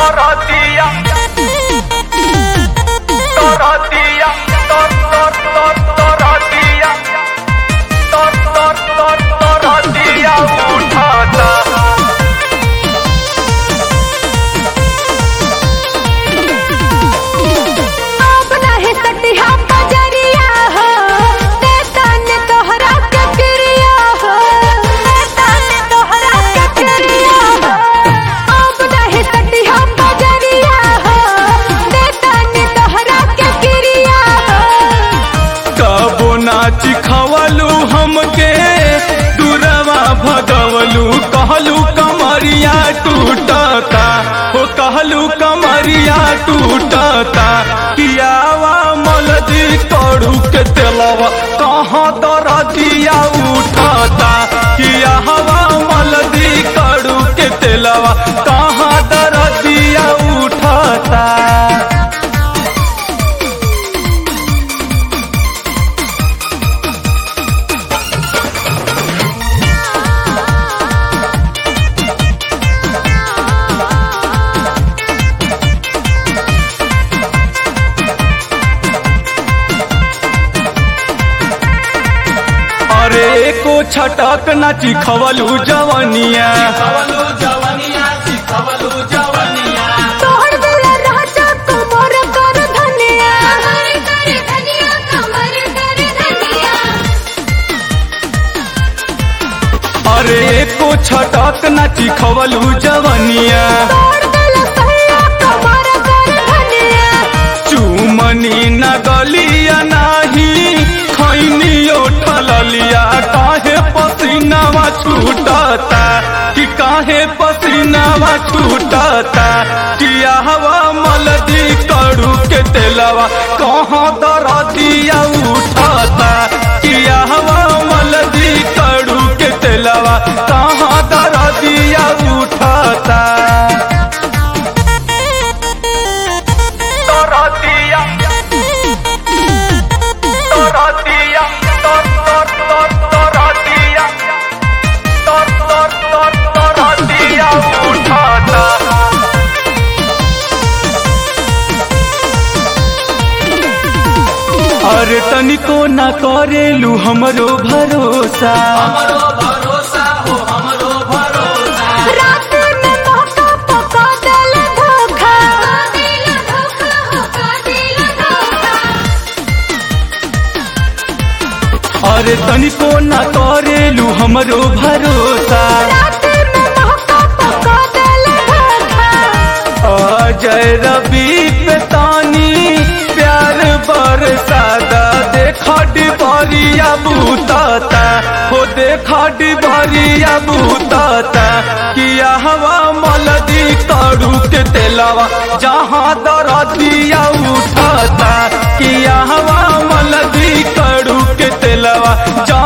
नाची खवलू हमके दूरवा भगवलू कहलू कमरिया टूटता हो कहलू कमरिया टूटता कियावा मलदी करू के तेलवा कहाँ दरदिया उठता कियावा मलदी करू के तेलवा कहाँ दरदिया उठता। अरे को छटक नाची खवलू जवनिया तोहर दूल्हा राजा कमर कर धनिया कमर कर धनिया। अरे को छटक नाची खवलू जवनिया तोहर दूल्हा सैया कमर कर धनिया। चुमनी न गलिया नाही खैनियो ठललिया काहे पसीनावा छूटता कि काहे पसीनावा छूटता किया हवा मलदी करू के तेलवा कहाँ दरदिया उठता किया हवा मलदी करू के तेलवा कहाँ दरदिया उठता। अरे तनिको न करेलू हमरो भरोसा हो हमरो भरोसा। रात में मौका पका दिल धोखा अरे तनिको न करेलू हमरो भरोसा। रात में मौका पका दिल धोखा। अजय रवि पे तानी प्यार बरसादा देखा डिबरिया बूताता हो देखा डिबरिया बूताता किया हवा मलदी करू के तेलवा जहाँ दरदिया उठाता किया हवा मलदी करू के तेलवा